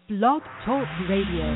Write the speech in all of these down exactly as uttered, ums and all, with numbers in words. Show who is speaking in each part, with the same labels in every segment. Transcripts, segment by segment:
Speaker 1: Blog Talk Radio.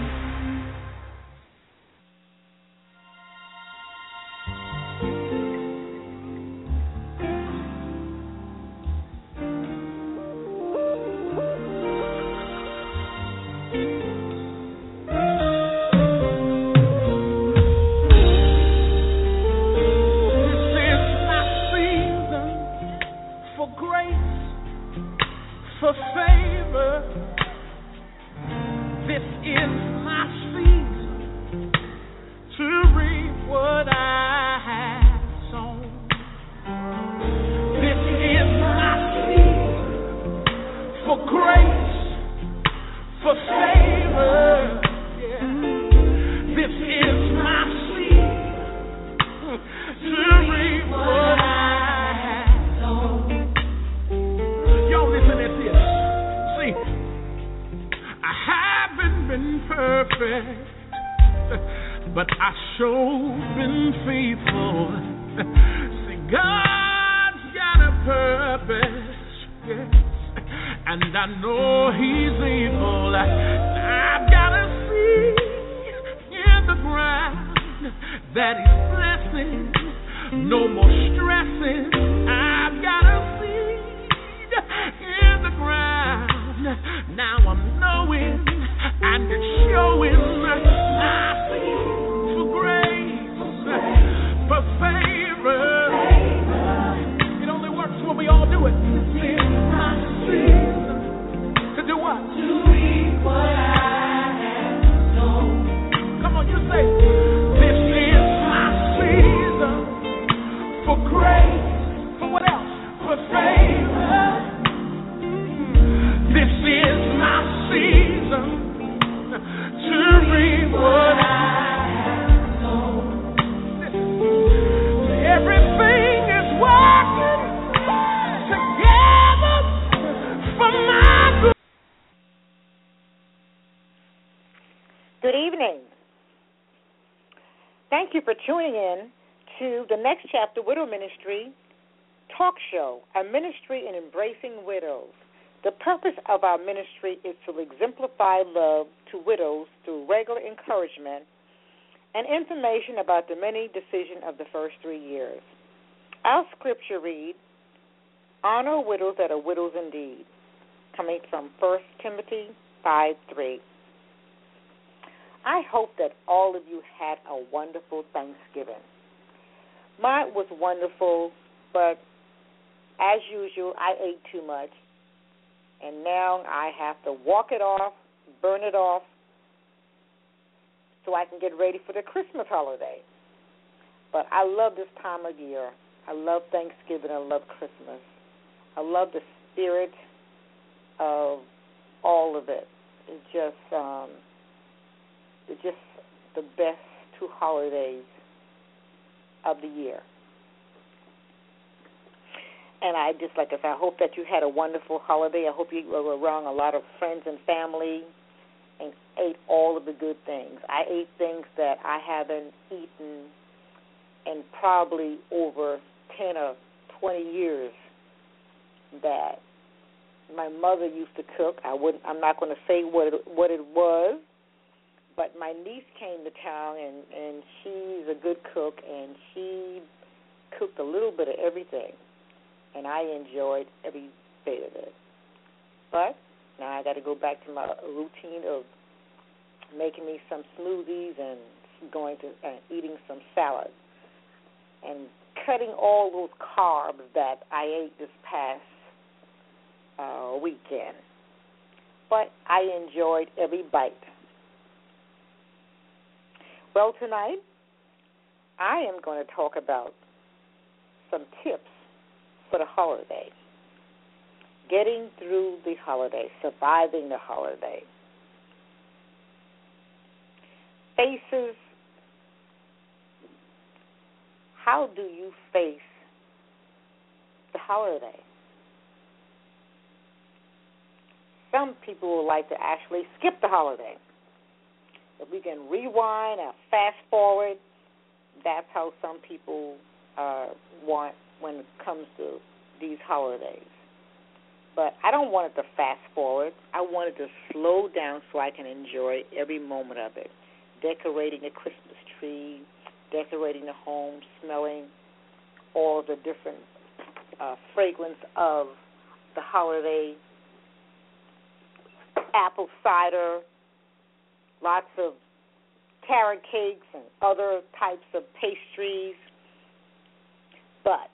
Speaker 2: Tuning in to the Next Chapter Widow Ministry talk show, a ministry in embracing widows. The purpose of our ministry is to exemplify love to widows through regular encouragement and information about the many decisions of the first three years. Our scripture reads, "Honor widows that are widows indeed," coming from First Timothy five three. I hope that all of you had a wonderful Thanksgiving. Mine was wonderful, but as usual, I ate too much, and now I have to walk it off, burn it off, so I can get ready for the Christmas holiday. But I love this time of year. I love Thanksgiving. I love Christmas. I love the spirit of all of it. It's just... Um, It's just the best two holidays of the year. And I just, like I said, I hope that you had a wonderful holiday. I hope you were around a lot of friends and family and ate all of the good things. I ate things that I haven't eaten in probably over ten or twenty years that my mother used to cook. I wouldn't, I'm not going to say what it, what it was. But my niece came to town, and, and she's a good cook, and she cooked a little bit of everything, and I enjoyed every bit of it. But now I got to go back to my routine of making me some smoothies and going to uh, eating some salad and cutting all those carbs that I ate this past uh, weekend. But I enjoyed every bite. Well, tonight I am going to talk about some tips for the holiday, getting through the holiday, surviving the holiday. Faces, how do you face the holiday? Some people would like to actually skip the holiday. If we can rewind or fast forward, that's how some people uh, want when it comes to these holidays. But I don't want it to fast forward. I want it to slow down so I can enjoy every moment of it. Decorating the Christmas tree, decorating the home, smelling all the different uh, fragrance of the holiday, apple cider, lots of carrot cakes and other types of pastries. But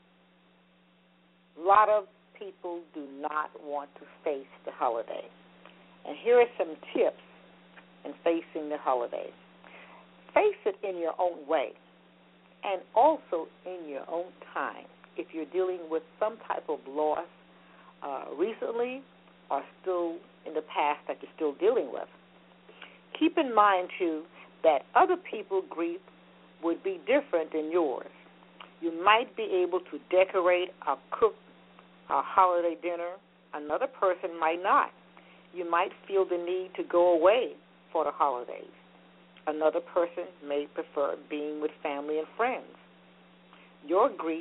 Speaker 2: a lot of people do not want to face the holiday. And here are some tips in facing the holiday. Face it in your own way and also in your own time. If you're dealing with some type of loss uh, recently or still in the past that you're still dealing with, keep in mind, too, that other people's grief would be different than yours. You might be able to decorate or cook a holiday dinner. Another person might not. You might feel the need to go away for the holidays. Another person may prefer being with family and friends. Your grief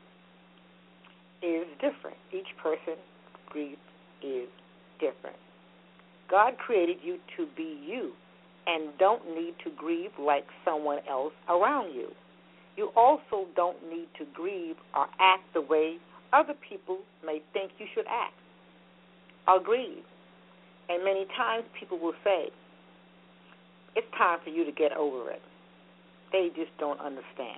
Speaker 2: is different. Each person's grief is different. God created you to be you and don't need to grieve like someone else around you. You also don't need to grieve or act the way other people may think you should act or grieve. And many times people will say, it's time for you to get over it. They just don't understand.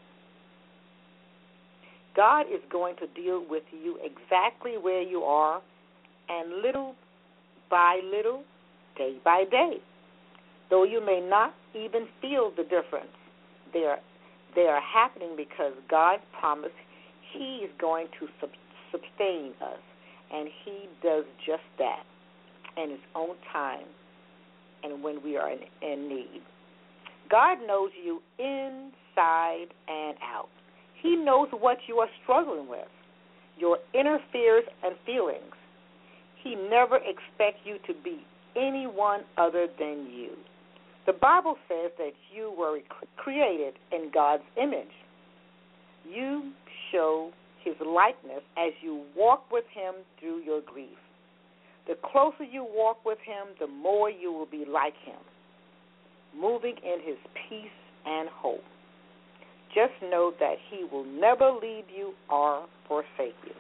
Speaker 2: God is going to deal with you exactly where you are, and little by little, day by day. Though you may not even feel the difference, they are, they are happening because God promised He is going to sub- sustain us, and He does just that in His own time and when we are in, in need. God knows you inside and out. He knows what you are struggling with, your inner fears and feelings. He never expects you to be anyone other than you. The Bible says that you were created in God's image. You show His likeness as you walk with Him through your grief. The closer you walk with Him, the more you will be like Him, moving in His peace and hope. Just know that He will never leave you or forsake you.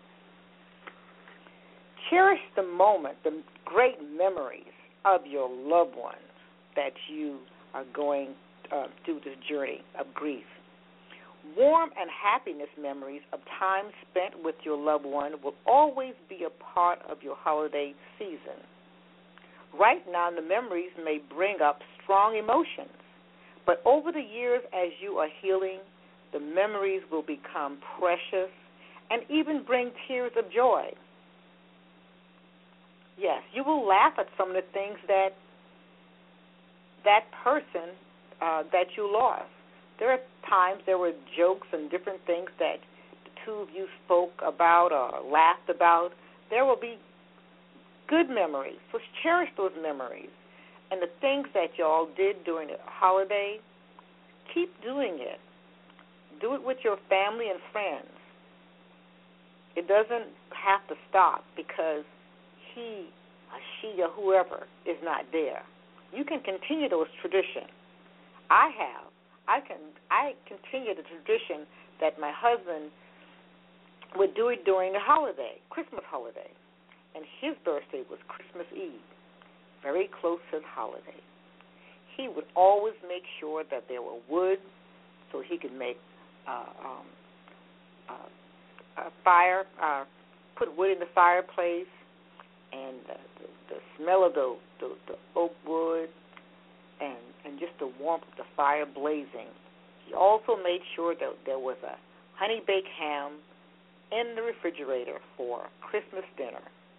Speaker 2: Cherish the moment, the great memories of your loved ones that you are going uh, through this journey of grief. Warm and happiness memories of time spent with your loved one will always be a part of your holiday season. Right now, the memories may bring up strong emotions, but over the years as you are healing, the memories will become precious and even bring tears of joy. Yes, you will laugh at some of the things that that person uh, that you lost. There are times there were jokes and different things that the two of you spoke about or laughed about. There will be good memories, so cherish those memories. And the things that y'all did during the holiday, keep doing it. Do it with your family and friends. It doesn't have to stop because he or she or whoever is not there. You can continue those traditions. I have. I can. I continue the tradition that my husband would do it during the holiday, Christmas holiday, and his birthday was Christmas Eve, very close to the holiday. He would always make sure that there were wood so he could make uh, um, uh, a fire, uh, put wood in the fireplace, and uh, the, the smell of the, the, the oak wood and, and just the warmth of the fire blazing. He also made sure that there was a honey-baked ham in the refrigerator for Christmas dinner.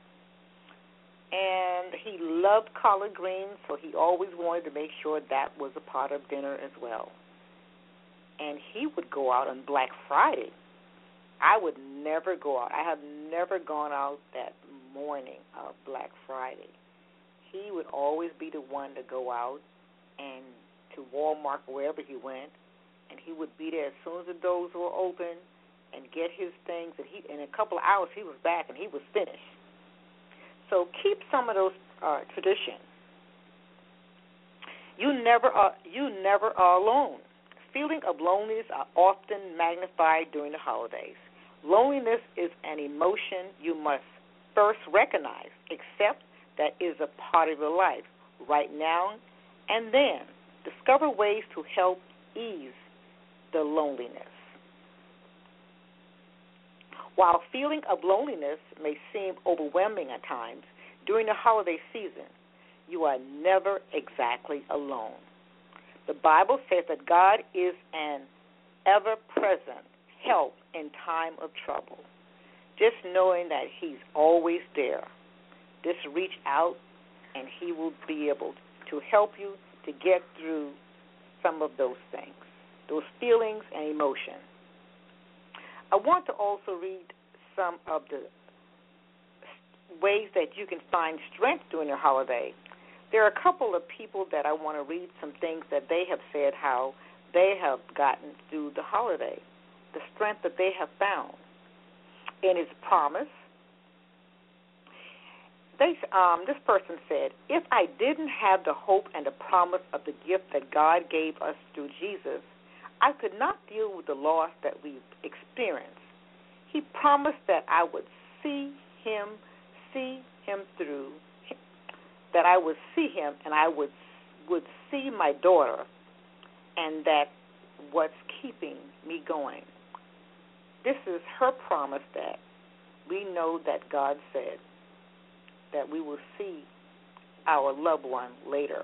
Speaker 2: And he loved collard greens, so he always wanted to make sure that was a part of dinner as well. And he would go out on Black Friday. I would never go out. I have never gone out that morning of Black Friday. He would always be the one to go out and to Walmart, wherever he went, and he would be there as soon as the doors were open, and get his things. And he, in a couple of hours, he was back and he was finished. So keep some of those uh, traditions. You never are, you never are alone. Feeling of loneliness are often magnified during the holidays. Loneliness is an emotion you must first recognize, accept that is a part of your life right now, and then discover ways to help ease the loneliness. While feeling of loneliness may seem overwhelming at times, during the holiday season, you are never exactly alone. The Bible says that God is an ever-present help in time of trouble. Just knowing that he's always there. Just reach out and he will be able to help you to get through some of those things, those feelings and emotions. I want to also read some of the ways that you can find strength during the holiday. There are a couple of people that I want to read some things that they have said how they have gotten through the holiday, the strength that they have found. In his promise, they, um, this person said, if I didn't have the hope and the promise of the gift that God gave us through Jesus, I could not deal with the loss that we've experienced. He promised that I would see him, see him through, that I would see him and I would would see my daughter, and that what's keeping me going. This is her promise that we know that God said that we will see our loved one later.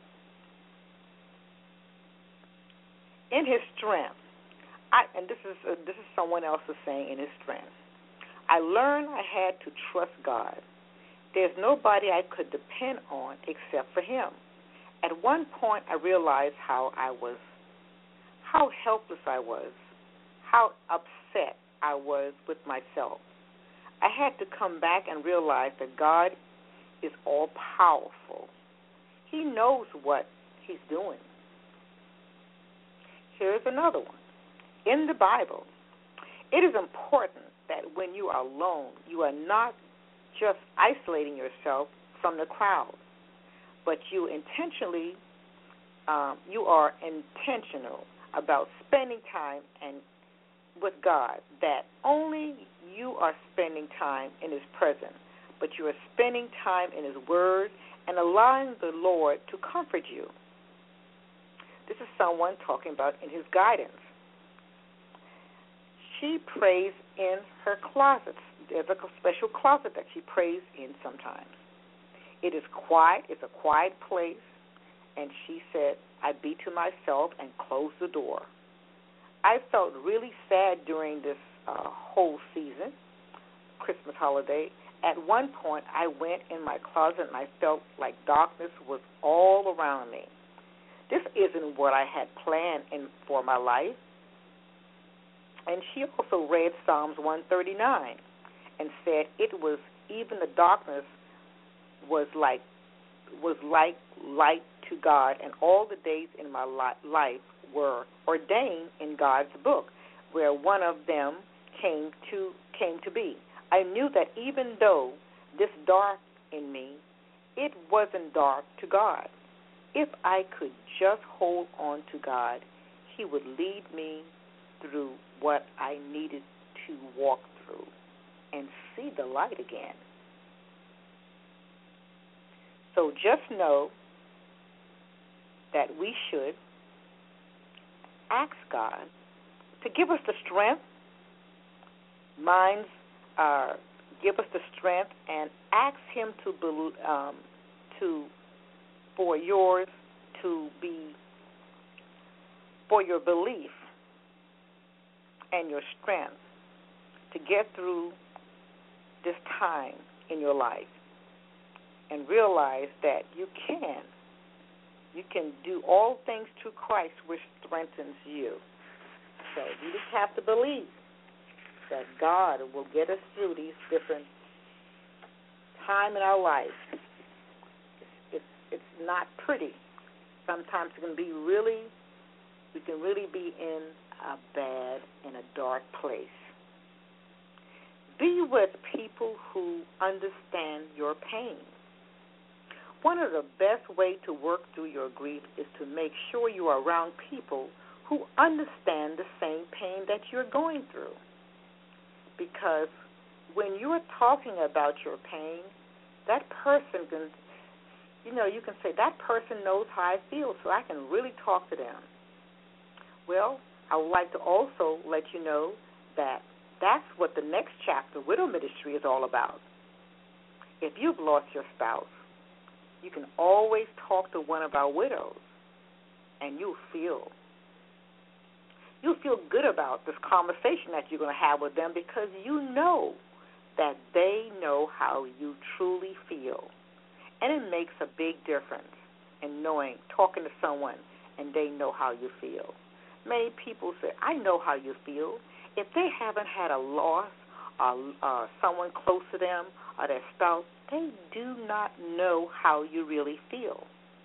Speaker 2: In his strength, I, and this is uh, this is someone else is saying in his strength, I learned I had to trust God. There's nobody I could depend on except for him. At one point, I realized how I was, how helpless I was, how upset I was with myself. I had to come back and realize that God is all-powerful. He knows what he's doing. Here's another one. In the Bible, it is important that when you are alone, you are not just isolating yourself from the crowd, but you intentionally, um, you are intentional about spending time and with God, that only you are spending time in his presence, but you are spending time in his word and allowing the Lord to comfort you. This is someone talking about in his guidance. She prays in her closet. There's a special closet that she prays in sometimes. It is quiet. It's a quiet place. And she said, I be to myself and close the door. I felt really sad during this uh, whole season, Christmas holiday. At one point, I went in my closet and I felt like darkness was all around me. This isn't what I had planned in, for my life. And she also read Psalms one thirty-nine and said it was even the darkness was like was like light to God, and all the days in my li- life were ordained in God's book, where one of them came to came to be. I knew that even though this dark in me, it wasn't dark to God. If I could just hold on to God, he would lead me through what I needed to walk through and see the light again. So just know that we should ask God to give us the strength, minds, uh, give us the strength, and ask him to bel- um, to for yours to be for your belief and your strength to get through this time in your life, and realize that you can. You can do all things through Christ, which strengthens you. So you just have to believe that God will get us through these different time in our life. It's, it's, it's not pretty. Sometimes it can be really, we can really be in a bad, in a dark place. Be with people who understand your pain. One of the best ways to work through your grief is to make sure you are around people who understand the same pain that you're going through. Because when you're talking about your pain, that person can, you know, you can say, that person knows how I feel, so I can really talk to them. Well, I would like to also let you know that that's what the next chapter, Widow Ministry, is all about. If you've lost your spouse, you can always talk to one of our widows, and you'll feel you'll feel good about this conversation that you're going to have with them, because you know that they know how you truly feel. And it makes a big difference in knowing, talking to someone, and they know how you feel. Many people say, I know how you feel. If they haven't had a loss or uh, someone close to them or their spouse, they do not know how you really feel.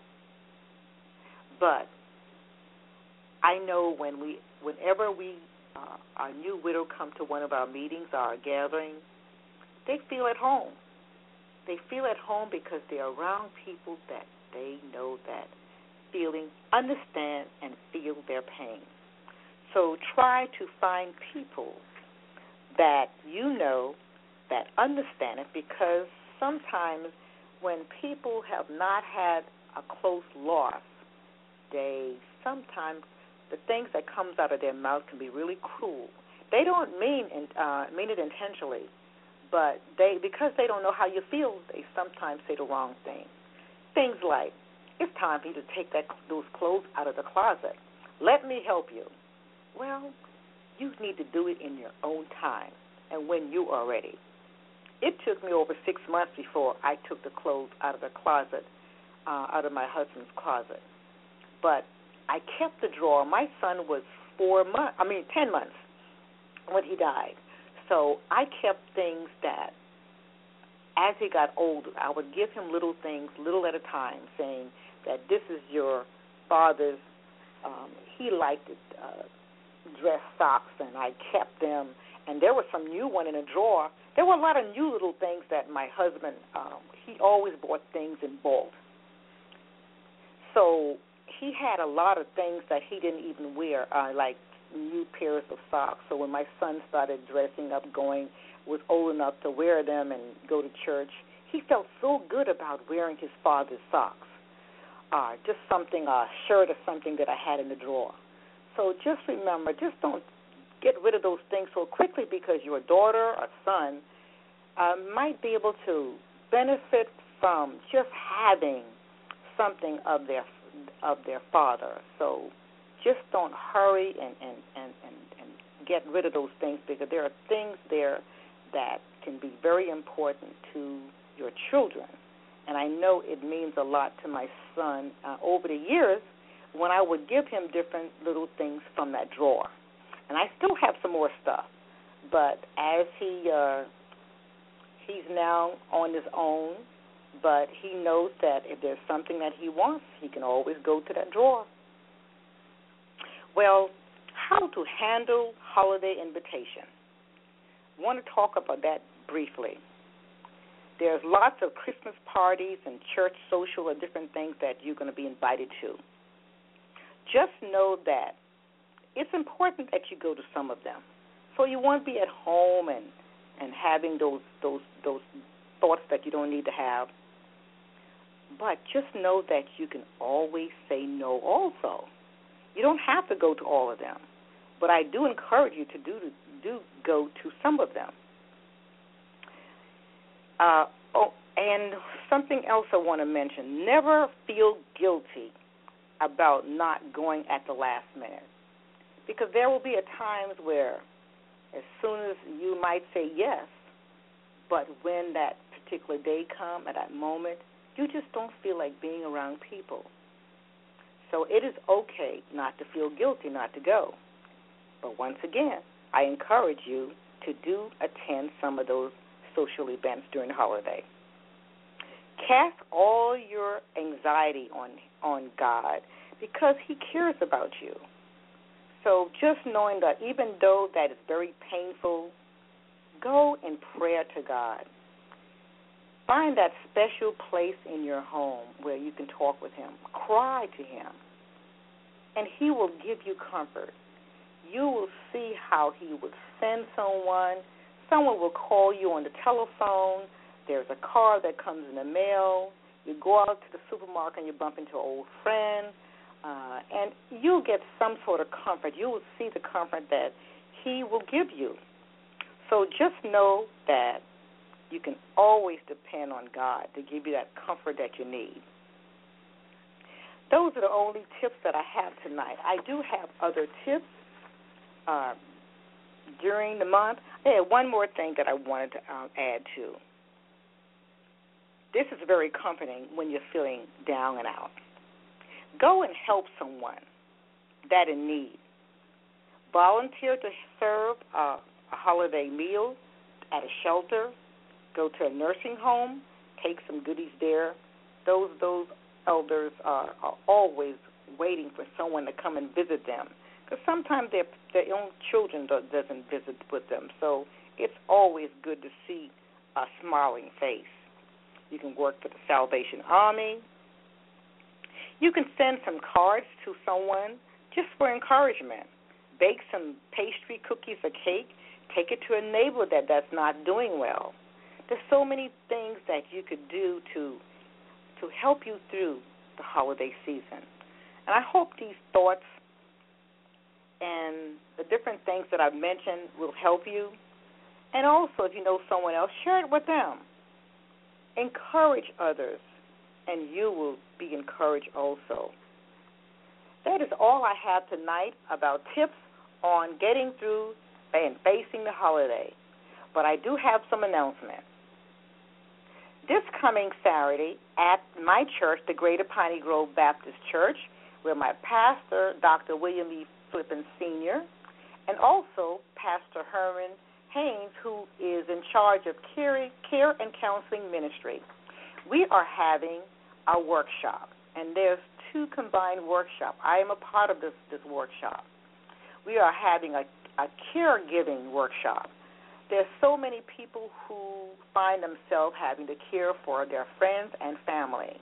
Speaker 2: But I know when we, whenever we, uh, our new widow come to one of our meetings or our gatherings, they feel at home. They feel at home because they're around people that they know that feeling, understand, and feel their pain. So try to find people that you know that understand it, because sometimes when people have not had a close loss, they sometimes, the things that comes out of their mouth can be really cruel. They don't mean uh, mean it intentionally, but they, because they don't know how you feel, they sometimes say the wrong thing. Things like, it's time for you to take that those clothes out of the closet. Let me help you. Well, you need to do it in your own time and when you are ready. It took me over six months before I took the clothes out of the closet, uh, out of my husband's closet. But I kept the drawer. My son was four months, I mean ten months when he died. So I kept things that, as he got older, I would give him little things, little at a time, saying that this is your father's, um, he liked it, uh, dress socks, and I kept them. And there was some new one in a drawer. There were a lot of new little things that my husband, um, he always bought things in bulk. So he had a lot of things that he didn't even wear, uh, like new pairs of socks. So when my son started dressing up, going, was old enough to wear them and go to church, he felt so good about wearing his father's socks. Uh, just something, a shirt or something that I had in the drawer. So just remember, just don't get rid of those things so quickly, because your daughter or son uh, might be able to benefit from just having something of their of their father. So just don't hurry and, and, and, and, and get rid of those things, because there are things there that can be very important to your children. And I know it means a lot to my son uh, over the years when I would give him different little things from that drawer. And I still have some more stuff. But as he uh, he's now on his own, but he knows that if there's something that he wants, he can always go to that drawer. Well, how to handle holiday invitation. I want to talk about that briefly. There's lots of Christmas parties and church social and different things that you're going to be invited to. Just know that it's important that you go to some of them, so you won't be at home and, and having those those those thoughts that you don't need to have. But just know that you can always say no also. You don't have to go to all of them, but I do encourage you to do do go to some of them. Uh, oh, and something else I want to mention: never feel guilty about not going at the last minute, because there will be a times where, as soon as you might say yes, but when that particular day comes, at that moment, you just don't feel like being around people. So it is okay not to feel guilty not to go. But once again, I encourage you to do attend some of those social events during the holiday. Cast all your anxiety on on God, because He cares about you. So just knowing that even though that is very painful, go in prayer to God. Find that special place in your home where you can talk with him. Cry to him, and he will give you comfort. You will see how he would send someone. Someone will call you on the telephone. There's a card that comes in the mail. You go out to the supermarket and you bump into an old friend, uh, and you'll get some sort of comfort. You will see the comfort that he will give you. So just know that you can always depend on God to give you that comfort that you need. Those are the only tips that I have tonight. I do have other tips uh, during the month. I had one more thing that I wanted to um, add to. This is very comforting when you're feeling down and out. Go and help someone that in need. Volunteer to serve a, a holiday meal at a shelter. Go to a nursing home. Take some goodies there. Those those elders are, are always waiting for someone to come and visit them, because sometimes their their own children do, doesn't visit with them. So it's always good to see a smiling face. You can work for the Salvation Army. You can send some cards to someone just for encouragement. Bake some pastry, cookies, or cake. Take it to a neighbor that, that's not doing well. There's so many things that you could do to to help you through the holiday season. And I hope these thoughts and the different things that I've mentioned will help you. And also, if you know someone else, share it with them. Encourage others, and you will be encouraged also. That is all I have tonight about tips on getting through and facing the holiday. But I do have some announcements. This coming Saturday at my church, the Greater Piney Grove Baptist Church, where my pastor, Doctor William E. Flippin, Senior, and also Pastor Herman Haynes, who is in charge of care, care and counseling ministry, we are having a workshop, and there's two combined workshops. I am a part of this, this workshop. We are having a, a caregiving workshop. There's so many people who find themselves having to care for their friends and family.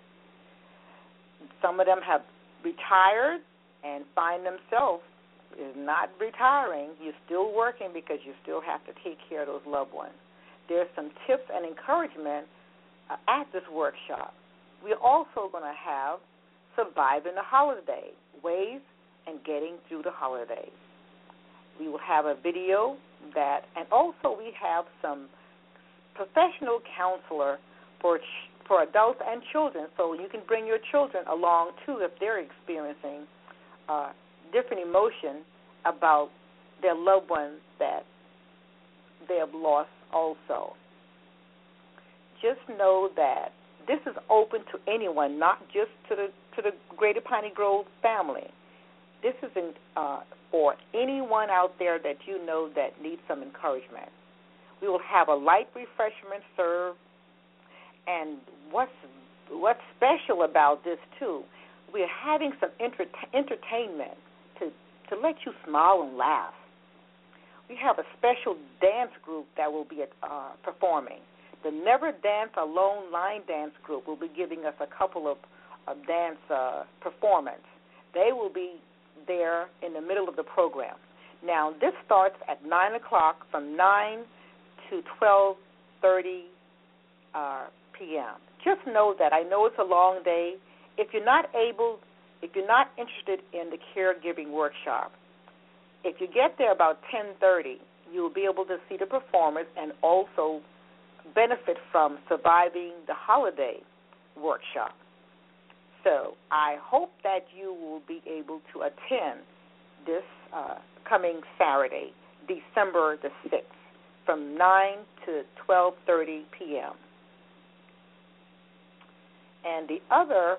Speaker 2: Some of them have retired and find themselves not retiring. You're still working because you still have to take care of those loved ones. There's some tips and encouragement uh, at this workshop. We're also going to have surviving the holiday, ways and getting through the holidays. We will have a video that, and also we have some professional counselor for for adults and children, so you can bring your children along too if they're experiencing uh, different emotions about their loved ones that they have lost also. Just know that this is open to anyone, not just to the to the Greater Piney Grove family. This is in, uh, for anyone out there that you know that needs some encouragement. We will have a light refreshment served, and what's what's special about this too, we're having some enter- entertainment to to let you smile and laugh. We have a special dance group that will be uh, performing. The Never Dance Alone line dance group will be giving us a couple of, of dance uh, performance. They will be there in the middle of the program. Now, this starts at nine o'clock from nine to twelve thirty uh, p.m. Just know that I know it's a long day. If you're not able, if you're not interested in the caregiving workshop, if you get there about ten thirty, you'll be able to see the performance and also benefit from surviving the holiday workshop. So I hope that you will be able to attend this uh, coming Saturday, December the sixth, from nine to twelve thirty p.m. And the other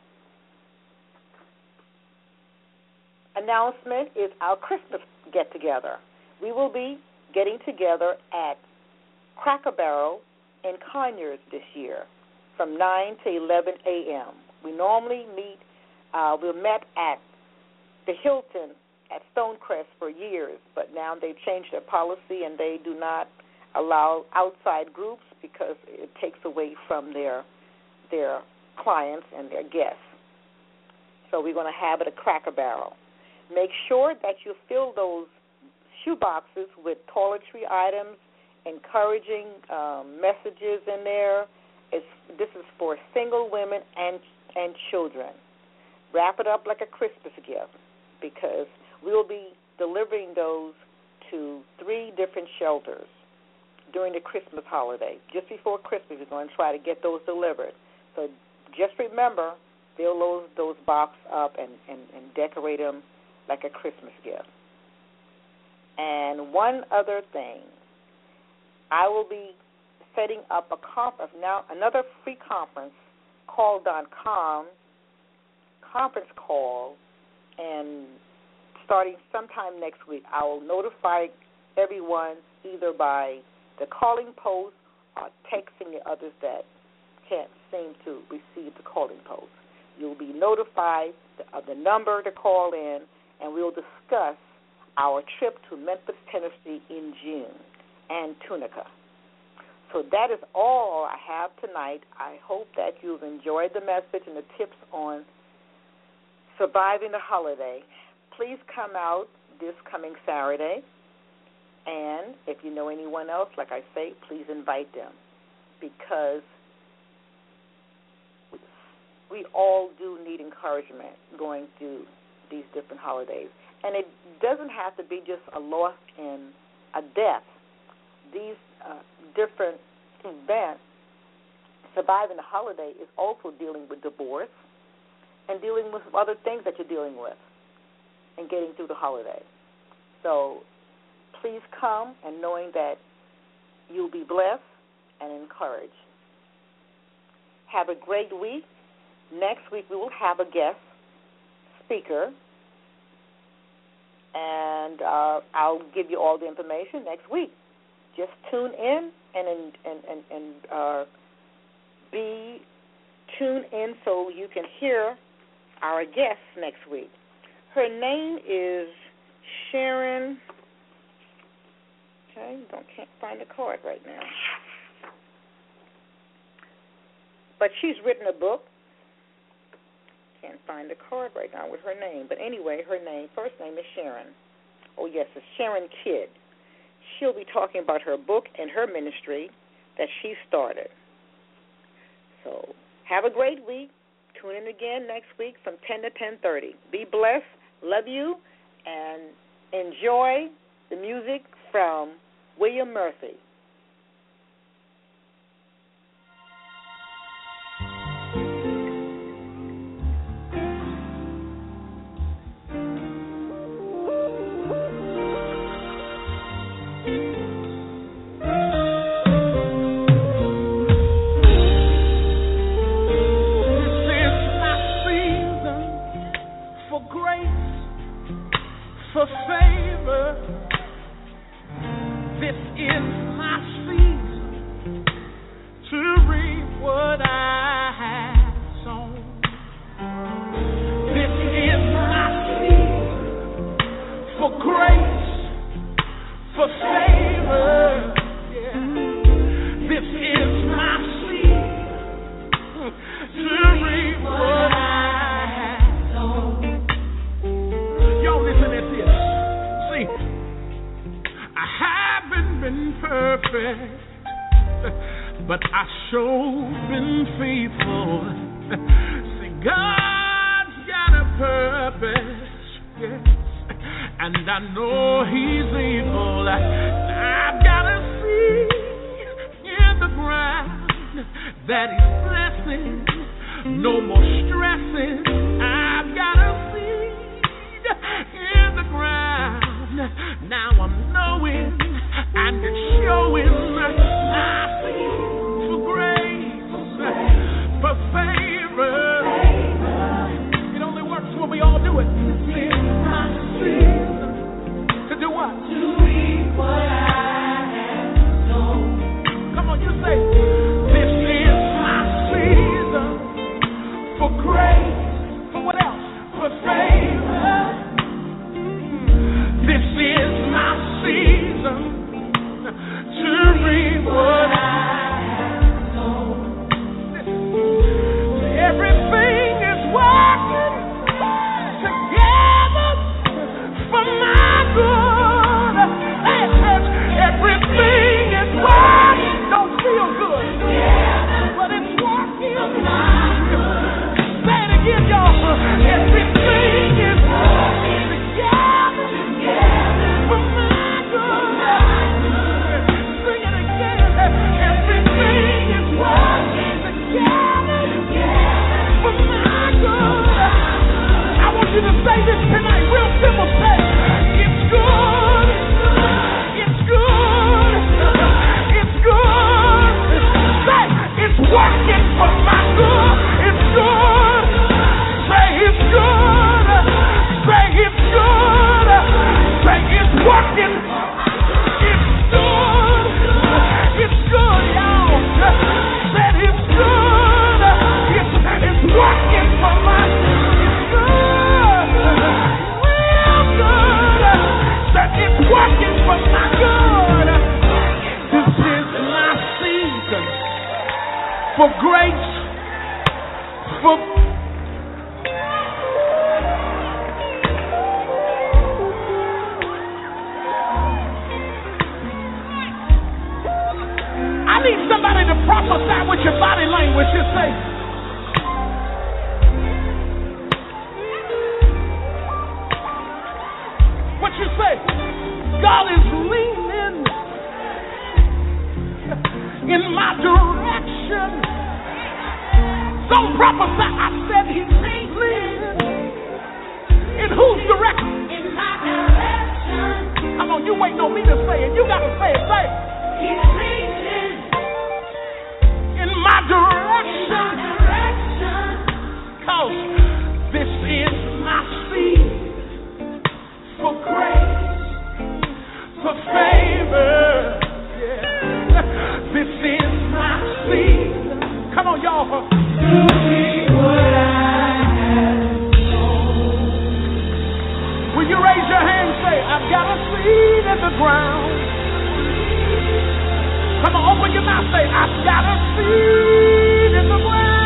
Speaker 2: announcement is our Christmas get-together. We will be getting together at Cracker Barrel in Conyers this year from nine to eleven a.m. We normally meet, uh, we met at the Hilton at Stonecrest for years, but now they've changed their policy and they do not allow outside groups because it takes away from their their clients and their guests. So we're going to have it a Cracker Barrel. Make sure that you fill those shoe boxes with toiletry items, encouraging um, messages in there. It's, this is for single women and and children. Wrap it up like a Christmas gift because we will be delivering those to three different shelters during the Christmas holiday. Just before Christmas, we're going to try to get those delivered. So just remember, they'll load those boxes up and, and, and decorate them like a Christmas gift. And one other thing, I will be setting up a conference, now another free conference, call dot com, conference call, and starting sometime next week, I will notify everyone either by the calling post or texting the others that can't seem to receive the calling post. You'll be notified of the number to call in, and we'll discuss our trip to Memphis, Tennessee in June and Tunica. So that is all I have tonight. I hope that you've enjoyed the message and the tips on surviving the holiday. Please come out this coming Saturday, and if you know anyone else, like I say, please invite them because we all do need encouragement going through these different holidays. And it doesn't have to be just a loss in a death. These uh, different events, surviving the holiday is also dealing with divorce and dealing with other things that you're dealing with and getting through the holiday. So please come and knowing that you'll be blessed and encouraged. Have a great week. Next week we will have a guest speaker, and uh, I'll give you all the information next week. Just tune in and and and, and uh, be tuned in so you can hear our guest next week. Her name is Sharon. Okay, don't can't find the card right now, but she's written a book. Can't find the card right now with her name. But anyway, her name, first name is Sharon. Oh, yes, it's Sharon Kidd. She'll be talking about her book and her ministry that she started. So have a great week. Tune in again next week from ten to ten thirty. Be blessed. Love you. And enjoy the music from William Murphy.
Speaker 3: For favor, this is my season to reap what I have sown. This is my season for grace, for favor. Yeah. This is my season to reap what I have sown. Y'all listen at this. Been perfect, but I sure been faithful. See, God's got a purpose, yes, and I know He's able. I've got a seed in the ground that He's blessing. No more stressing. I've got a seed in the ground. Now I'm knowing. And it's showing I see for grace, for favor. It only works when we all do it. This is my season to do what? To reap what I have sown. Come on, you say, this is my season for grace. For what else? For favor. This is my season to reach. for I need somebody to prophesy with your body language. Just say, what you say? God is leaning in my direction. Don't prophesy. I said he's leaning. In whose direction? In my direction. Come on, you waiting on me to say it. You got to say it. Say it. He's leaning in my direction. Cause this is my seed for grace, for favor. Yeah. This is my seed. Come on, y'all. Do me what I have sown. Will you raise your hand and say, I've got a seed in the ground. Come on, open your mouth, say, I've got a seed in the ground.